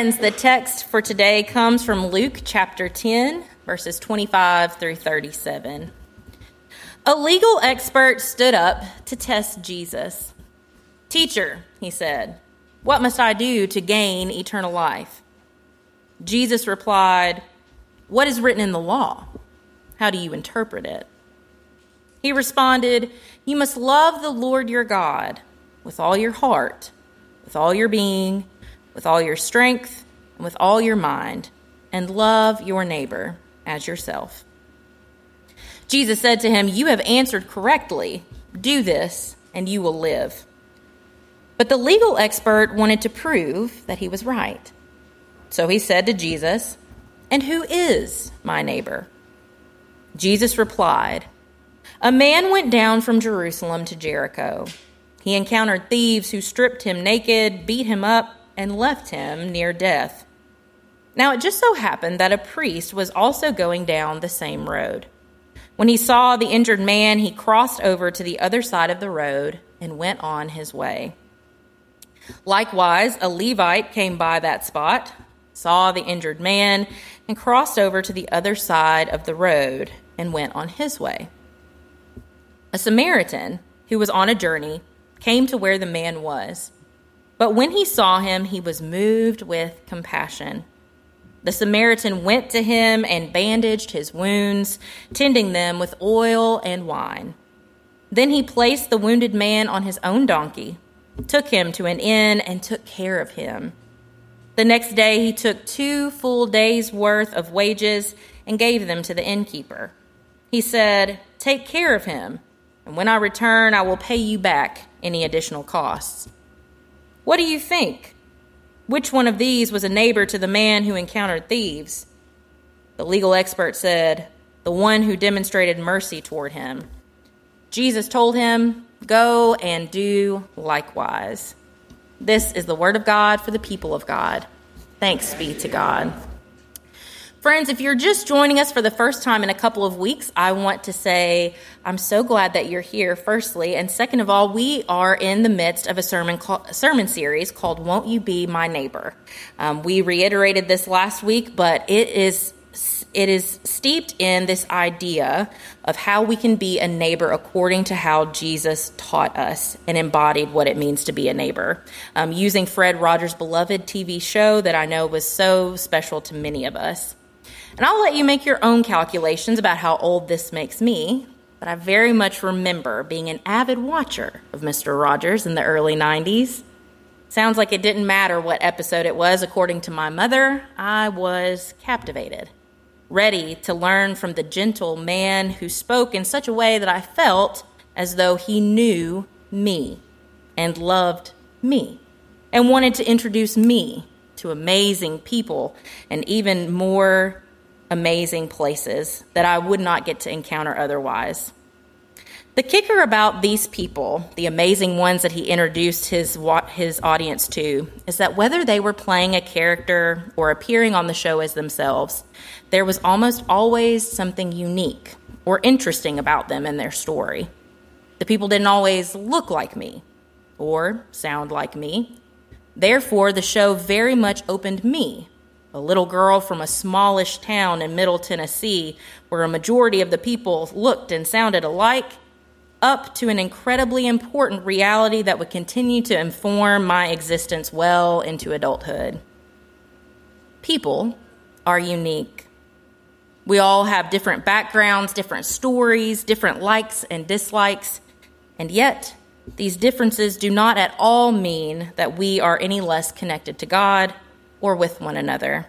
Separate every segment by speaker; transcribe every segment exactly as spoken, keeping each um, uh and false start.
Speaker 1: Friends, the text for today comes from Luke chapter ten, verses twenty-five through thirty-seven. A legal expert stood up to test Jesus. "Teacher," he said, "what must I do to gain eternal life?" Jesus replied, "What is written in the law? How do you interpret it?" He responded, "You must love the Lord your God with all your heart, with all your being, with all your strength, and with all your mind, and love your neighbor as yourself." Jesus said to him, "You have answered correctly. Do this, and you will live." But the legal expert wanted to prove that he was right. So he said to Jesus, "And who is my neighbor?" Jesus replied, "A man went down from Jerusalem to Jericho. He encountered thieves who stripped him naked, beat him up, and left him near death. Now it just so happened that a priest was also going down the same road. When he saw the injured man, he crossed over to the other side of the road and went on his way. Likewise, a Levite came by that spot, saw the injured man, and crossed over to the other side of the road and went on his way. A Samaritan, who was on a journey, came to where the man was. But when he saw him, he was moved with compassion. The Samaritan went to him and bandaged his wounds, tending them with oil and wine. Then he placed the wounded man on his own donkey, took him to an inn, and took care of him. The next day he took two full days' worth of wages and gave them to the innkeeper. He said, 'Take care of him, and when I return, I will pay you back any additional costs.' What do you think? Which one of these was a neighbor to the man who encountered thieves?" The legal expert said, "The one who demonstrated mercy toward him." Jesus told him, "Go and do likewise." This is the word of God for the people of God. Thanks be to God. Friends, if you're just joining us for the first time in a couple of weeks, I want to say I'm so glad that you're here, firstly. And second of all, we are in the midst of a sermon call, sermon series called Won't You Be My Neighbor? Um, we reiterated this last week, but it is it is steeped in this idea of how we can be a neighbor according to how Jesus taught us and embodied what it means to be a neighbor, um, using Fred Rogers' beloved T V show that I know was so special to many of us. And I'll let you make your own calculations about how old this makes me, but I very much remember being an avid watcher of Mister Rogers in the early nineties. Sounds like it didn't matter what episode it was. According to my mother, I was captivated, ready to learn from the gentle man who spoke in such a way that I felt as though he knew me and loved me and wanted to introduce me to amazing people and even more amazing places that I would not get to encounter otherwise. The kicker about these people, the amazing ones that he introduced his his audience to, is that whether they were playing a character or appearing on the show as themselves, there was almost always something unique or interesting about them and their story. The people didn't always look like me or sound like me. Therefore, the show very much opened me, a little girl from a smallish town in Middle Tennessee, where a majority of the people looked and sounded alike, up to an incredibly important reality that would continue to inform my existence well into adulthood. People are unique. We all have different backgrounds, different stories, different likes and dislikes, and yet these differences do not at all mean that we are any less connected to God or with one another.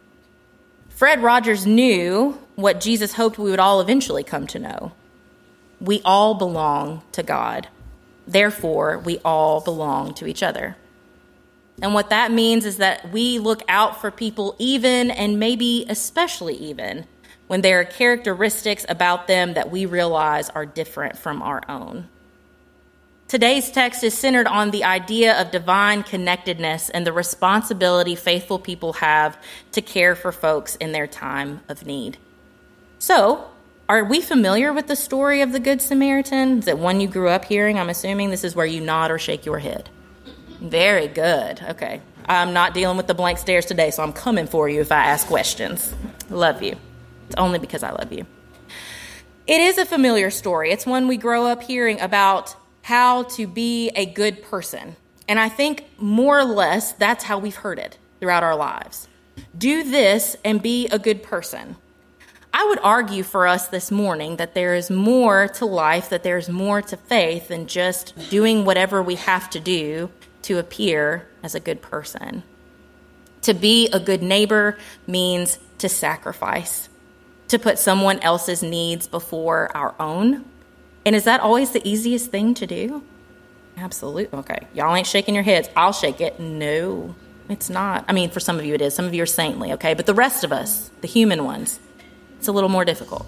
Speaker 1: Fred Rogers knew what Jesus hoped we would all eventually come to know. We all belong to God. Therefore, we all belong to each other. And what that means is that we look out for people even, and maybe especially even, when there are characteristics about them that we realize are different from our own. Today's text is centered on the idea of divine connectedness and the responsibility faithful people have to care for folks in their time of need. So, are we familiar with the story of the Good Samaritan? Is it one you grew up hearing? I'm assuming this is where you nod or shake your head. Very good. Okay. I'm not dealing with the blank stares today, so I'm coming for you if I ask questions. Love you. It's only because I love you. It is a familiar story. It's one we grow up hearing about how to be a good person. And I think more or less that's how we've heard it throughout our lives. Do this and be a good person. I would argue for us this morning that there is more to life, that there's more to faith than just doing whatever we have to do to appear as a good person. To be a good neighbor means to sacrifice, to put someone else's needs before our own. And is that always the easiest thing to do? Absolutely. Okay. Y'all ain't shaking your heads. I'll shake it. No, it's not. I mean, for some of you it is. Some of you are saintly, okay? But the rest of us, the human ones, it's a little more difficult.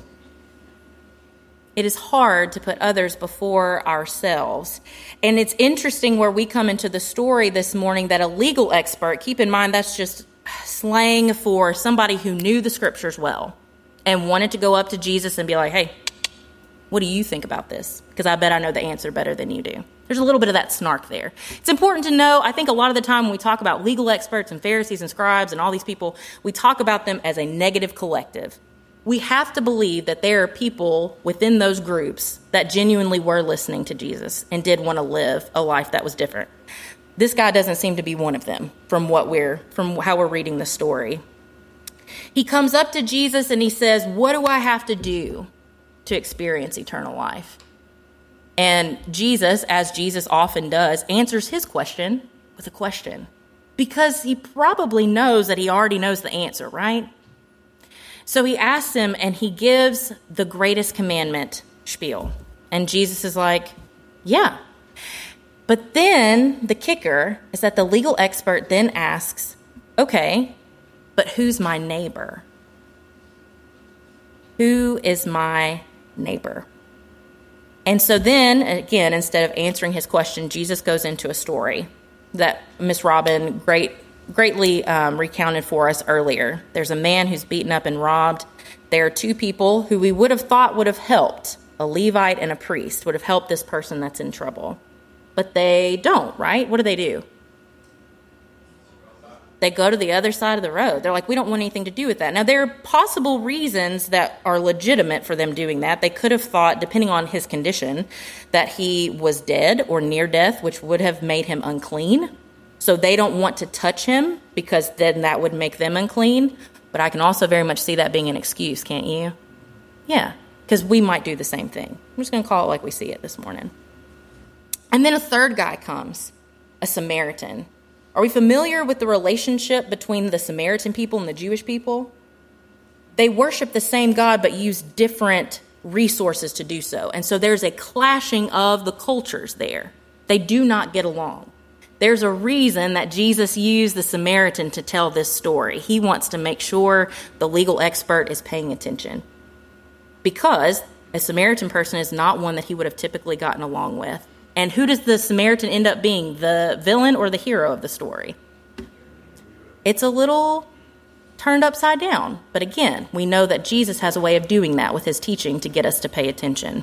Speaker 1: It is hard to put others before ourselves. And it's interesting where we come into the story this morning that a legal expert, keep in mind that's just slang for somebody who knew the scriptures well and wanted to go up to Jesus and be like, hey, what do you think about this? Because I bet I know the answer better than you do. There's a little bit of that snark there. It's important to know, I think a lot of the time when we talk about legal experts and Pharisees and scribes and all these people, we talk about them as a negative collective. We have to believe that there are people within those groups that genuinely were listening to Jesus and did want to live a life that was different. This guy doesn't seem to be one of them from what we're, from how we're reading the story. He comes up to Jesus and he says, what do I have to do to experience eternal life? And Jesus, as Jesus often does, answers his question with a question because he probably knows that he already knows the answer, right? So he asks him and he gives the greatest commandment spiel. And Jesus is like, yeah. But then the kicker is that the legal expert then asks, okay, but who's my neighbor? Who is my neighbor? And so then, again, instead of answering his question, Jesus goes into a story that Miss Robin great, greatly um, recounted for us earlier. There's a man who's beaten up and robbed. There are two people who we would have thought would have helped. A Levite and a priest would have helped this person that's in trouble. But they don't, right? What do they do? They go to the other side of the road. They're like, we don't want anything to do with that. Now, there are possible reasons that are legitimate for them doing that. They could have thought, depending on his condition, that he was dead or near death, which would have made him unclean. So they don't want to touch him because then that would make them unclean. But I can also very much see that being an excuse, can't you? Yeah, because we might do the same thing. I'm just going to call it like we see it this morning. And then a third guy comes, a Samaritan. Are we familiar with the relationship between the Samaritan people and the Jewish people? They worship the same God, but use different resources to do so. And so there's a clashing of the cultures there. They do not get along. There's a reason that Jesus used the Samaritan to tell this story. He wants to make sure the legal expert is paying attention. Because a Samaritan person is not one that he would have typically gotten along with. And who does the Samaritan end up being, the villain or the hero of the story? It's a little turned upside down. But again, we know that Jesus has a way of doing that with his teaching to get us to pay attention.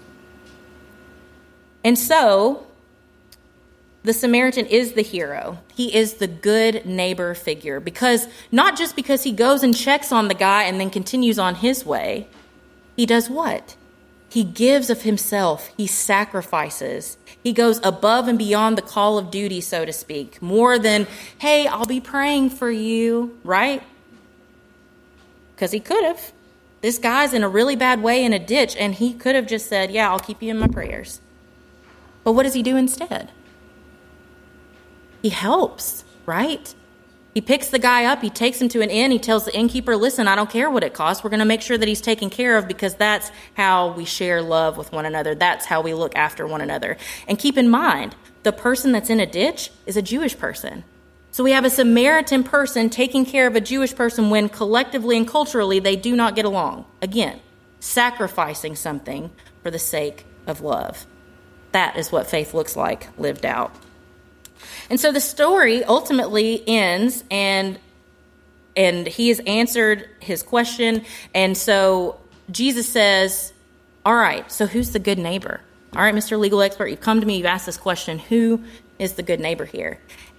Speaker 1: And so, the Samaritan is the hero. He is the good neighbor figure. Because, not just because he goes and checks on the guy and then continues on his way. He does what? He gives of himself. He sacrifices. He goes above and beyond the call of duty, so to speak. More than, hey, I'll be praying for you, right? Because he could have. This guy's in a really bad way in a ditch, and he could have just said, yeah, I'll keep you in my prayers. But what does he do instead? He helps, right? He picks the guy up, he takes him to an inn, he tells the innkeeper, listen, I don't care what it costs. We're going to make sure that he's taken care of because that's how we share love with one another. That's how we look after one another. And keep in mind, the person that's in a ditch is a Jewish person. So we have a Samaritan person taking care of a Jewish person when collectively and culturally they do not get along. Again, sacrificing something for the sake of love. That is what faith looks like lived out. And so the story ultimately ends, and and he has answered his question. And so Jesus says, all right, so who's the good neighbor? All right, Mister Legal Expert, you've come to me, you've asked this question. Who is the good neighbor here?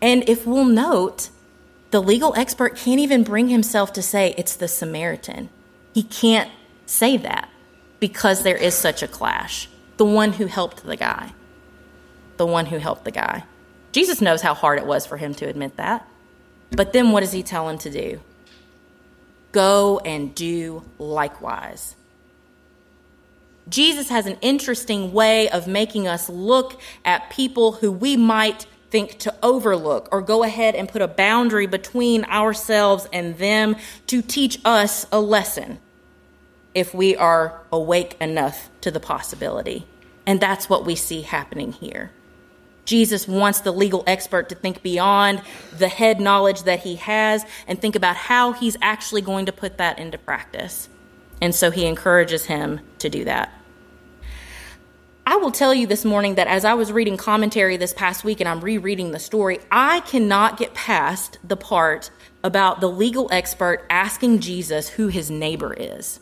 Speaker 1: And if we'll note, the legal expert can't even bring himself to say it's the Samaritan. He can't say that because there is such a clash. The one who helped the guy. The one who helped the guy. Jesus knows how hard it was for him to admit that. But then what does he tell him to do? Go and do likewise. Jesus has an interesting way of making us look at people who we might think to overlook or go ahead and put a boundary between ourselves and them to teach us a lesson if we are awake enough to the possibility. And that's what we see happening here. Jesus wants the legal expert to think beyond the head knowledge that he has and think about how he's actually going to put that into practice. And so he encourages him to do that. I will tell you this morning that as I was reading commentary this past week and I'm rereading the story, I cannot get past the part about the legal expert asking Jesus who his neighbor is.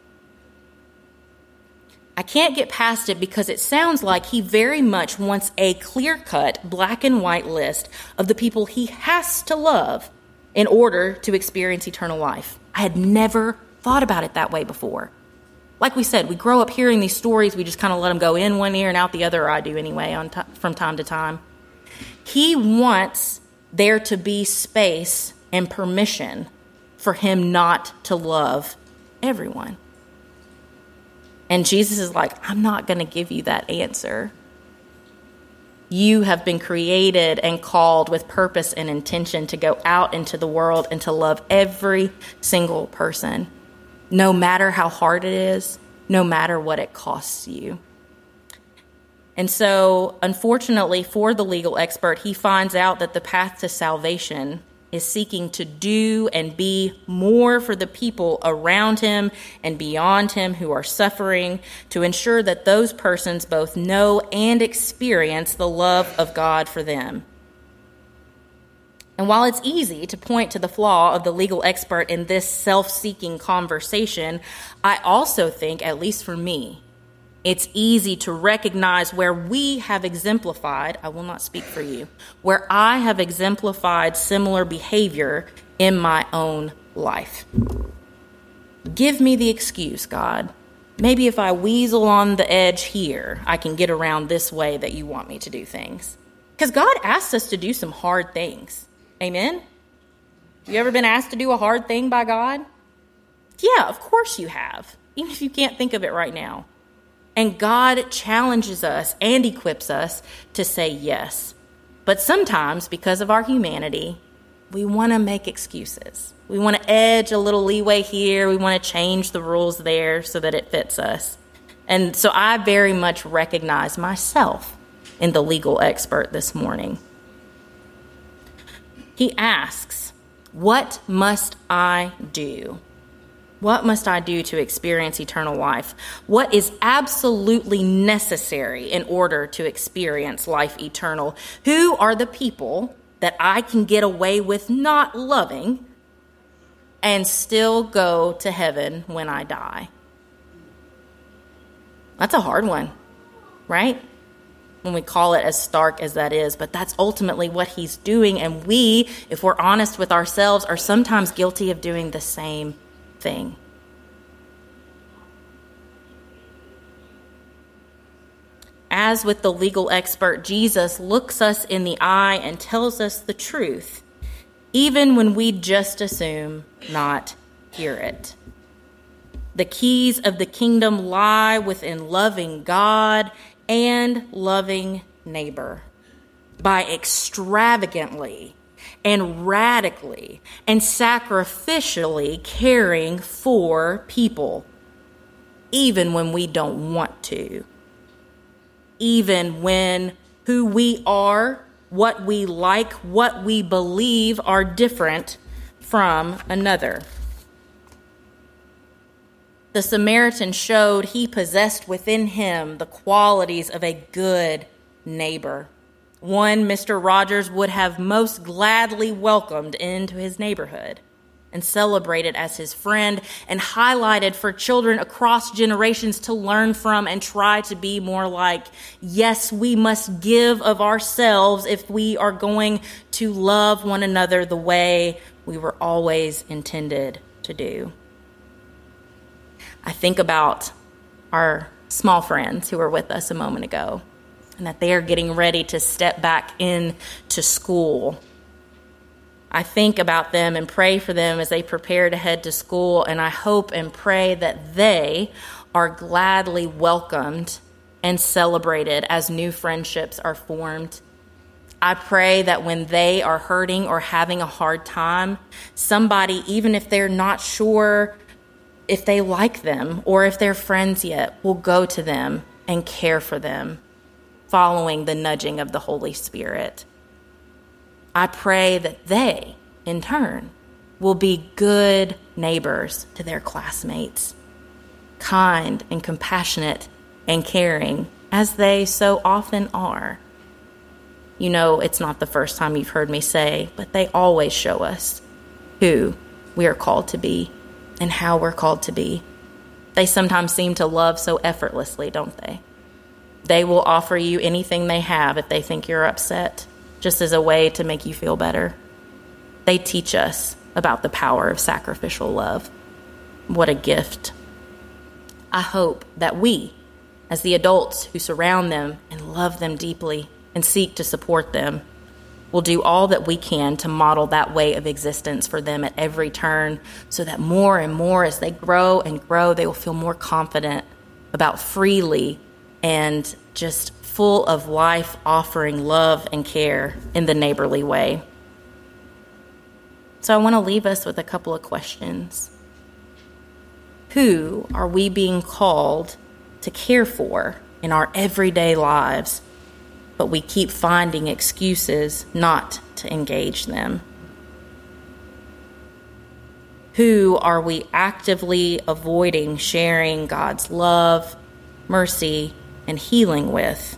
Speaker 1: I can't get past it because it sounds like he very much wants a clear-cut, black and white list of the people he has to love in order to experience eternal life. I had never thought about it that way before. Like we said, we grow up hearing these stories. We just kind of let them go in one ear and out the other, or I do anyway, on t- from time to time. He wants there to be space and permission for him not to love everyone. And Jesus is like, I'm not going to give you that answer. You have been created and called with purpose and intention to go out into the world and to love every single person, no matter how hard it is, no matter what it costs you. And so, unfortunately for the legal expert, he finds out that the path to salvation is seeking to do and be more for the people around him and beyond him who are suffering, to ensure that those persons both know and experience the love of God for them. And while it's easy to point to the flaw of the legal expert in this self-seeking conversation, I also think, at least for me, it's easy to recognize where we have exemplified, I will not speak for you, where I have exemplified similar behavior in my own life. Give me the excuse, God. Maybe if I weasel on the edge here, I can get around this way that you want me to do things. Because God asks us to do some hard things. Amen? You ever been asked to do a hard thing by God? Yeah, of course you have, even if you can't think of it right now. And God challenges us and equips us to say yes. But sometimes, because of our humanity, we want to make excuses. We want to edge a little leeway here. We want to change the rules there so that it fits us. And so I very much recognize myself in the legal expert this morning. He asks, what must I do? What must I do to experience eternal life? What is absolutely necessary in order to experience life eternal? Who are the people that I can get away with not loving and still go to heaven when I die? That's a hard one, right? When we call it as stark as that is, but that's ultimately what he's doing. And we, if we're honest with ourselves, are sometimes guilty of doing the same thing. As with the legal expert, Jesus looks us in the eye and tells us the truth, even when we just assume not hear it. The keys of the kingdom lie within loving God and loving neighbor by extravagantly and radically and sacrificially caring for people, even when we don't want to, even when who we are, what we like, what we believe are different from another. The Samaritan showed he possessed within him the qualities of a good neighbor, one Mister Rogers would have most gladly welcomed into his neighborhood. and celebrated as his friend and highlighted for children across generations to learn from and try to be more like. Yes, we must give of ourselves if we are going to love one another the way we were always intended to do. I think about our small friends who were with us a moment ago, and that they are getting ready to step back into school. I think about them and pray for them as they prepare to head to school, and I hope and pray that they are gladly welcomed and celebrated as new friendships are formed. I pray that when they are hurting or having a hard time, somebody, even if they're not sure if they like them or if they're friends yet, will go to them and care for them, following the nudging of the Holy Spirit. I pray that they, in turn, will be good neighbors to their classmates, kind and compassionate and caring, as they so often are. You know, it's not the first time you've heard me say, but they always show us who we are called to be and how we're called to be. They sometimes seem to love so effortlessly, don't they? They will offer you anything they have if they think you're upset, just as a way to make you feel better. They teach us about the power of sacrificial love. What a gift. I hope that we, as the adults who surround them and love them deeply and seek to support them, will do all that we can to model that way of existence for them at every turn, so that more and more as they grow and grow, they will feel more confident about freely and just full of life offering love and care in the neighborly way. So I want to leave us with a couple of questions. Who are we being called to care for in our everyday lives, but we keep finding excuses not to engage them? Who are we actively avoiding sharing God's love, mercy, and healing with?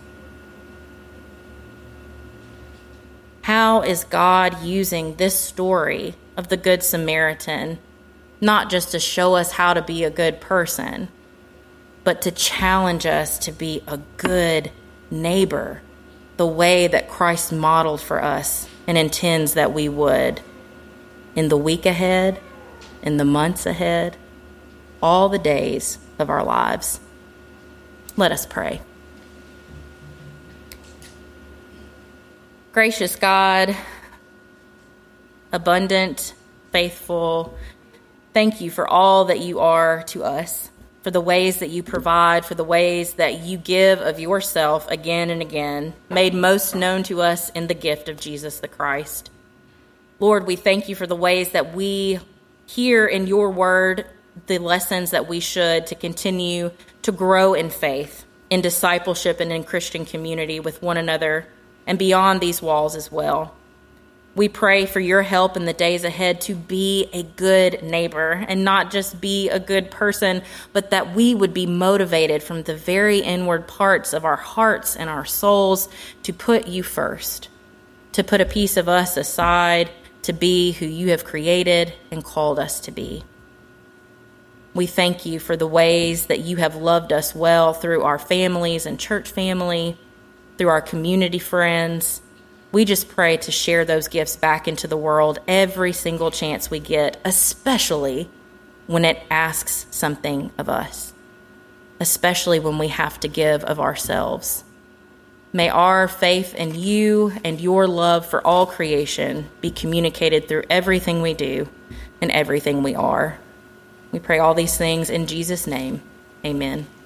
Speaker 1: How is God using this story of the Good Samaritan not just to show us how to be a good person, but to challenge us to be a good neighbor, the way that Christ modeled for us and intends that we would, in the week ahead, in the months ahead, all the days of our lives? Let us pray. Gracious God, abundant, faithful, thank you for all that you are to us, for the ways that you provide, for the ways that you give of yourself again and again, made most known to us in the gift of Jesus the Christ. Lord, we thank you for the ways that we hear in your word the lessons that we should to continue to grow in faith, in discipleship, and in Christian community with one another and beyond these walls as well. We pray for your help in the days ahead to be a good neighbor and not just be a good person, but that we would be motivated from the very inward parts of our hearts and our souls to put you first, to put a piece of us aside, to be who you have created and called us to be. We thank you for the ways that you have loved us well through our families and church family, through our community friends. We just pray to share those gifts back into the world every single chance we get, especially when it asks something of us, especially when we have to give of ourselves. May our faith in you and your love for all creation be communicated through everything we do and everything we are. We pray all these things in Jesus' name. Amen.